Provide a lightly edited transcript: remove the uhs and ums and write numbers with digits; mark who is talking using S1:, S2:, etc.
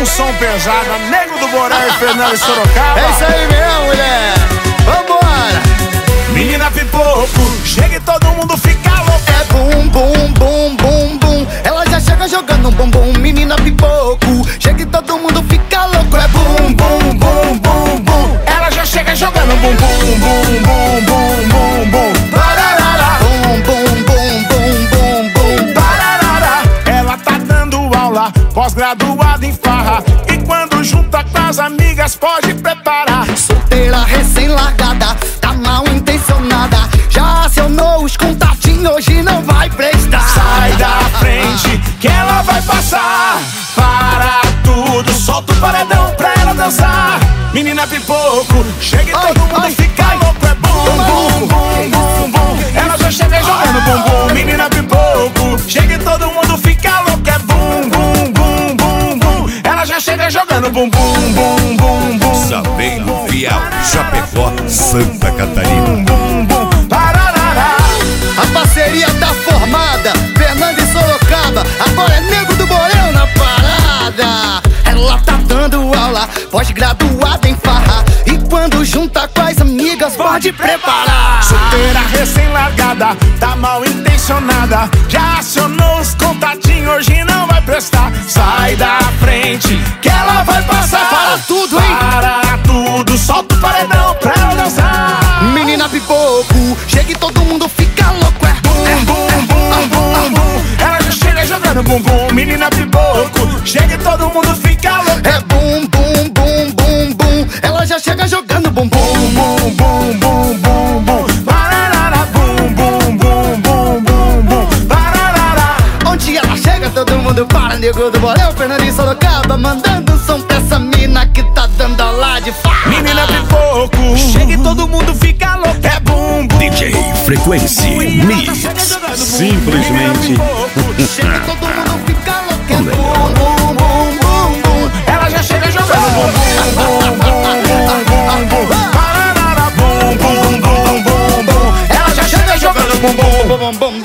S1: som pesado, Nego do Borel e Fernando Sorocaba.
S2: É isso aí mesmo, mulher. Vambora.
S1: Menina pipoco, chega e todo mundo fica louco.
S2: É bum, bum, bum, bum, bum. Ela já chega jogando um bumbum. Menina pipoco, chega e todo mundo fica louco. É bum, bum, bum, bum, bum.
S1: Ela já chega jogando bum, bum, bum, bum, bum, bum, bum. Pararara.
S2: Bum, bum, bum, bum, bum, bum.
S1: Pararara. Ela tá dando aula, pós-graduada em farra. E quando junta com as amigas pode preparar.
S2: Solteira recém-largada, tá mal intencionada. Já acionou os contatinhos, hoje não vai prestar.
S1: Sai da frente que ela vai passar. Para tudo, solta o paredão pra ela dançar. Menina pipoco, chega e todo mundo fica louco. É bum, bum, bum, bum, bum. Ela já chega jogando bumbum. Menina pipoco, chega e todo mundo fica louco. É bum, bum, bum, bum, bum. Ela já chega jogando bumbum, bum, bum, bum.
S3: Sabendo Vial, Chapecó, Santa Catarina.
S1: Bum, bum, bum. Pararara.
S2: A parceria tá formada, Fernando e Sorocaba. Agora é Nego do Borel na parada. Ela tá dando aula, pós-graduada em farra. E quando junta com as amigas, pode preparar.
S1: Solteira recém-largada, tá mal intencionada. Já acionou os contatinhos, hoje não vai prestar. Sai da frente que ela vai passar.
S2: Para tudo, hein?
S1: Para tudo, solta o paredão pra ela dançar.
S2: Menina pipoco, chega e todo mundo fica louco. É
S1: Bum, bum, bum, bum, bum. Ela já chega jogando bumbum. Menina pipoco, chega e todo mundo fica louco.
S2: é bum, bum, bum, bum, bum. Ela já chega jogando bumbum.
S1: Bum, bum, bum, bum, bum. Pararara. Bum, bum, bum, bum, bum, bum. Pararara.
S2: Onde ela chega, todo mundo para. Nego do Borel, Fernando e Sorocaba, mandando som pra essa mina que tá dando aula de farra.
S1: Menina pipoco, chega e todo mundo fica louco. É bum, bum,
S3: DJ Frequência Mix.
S4: Simplesmente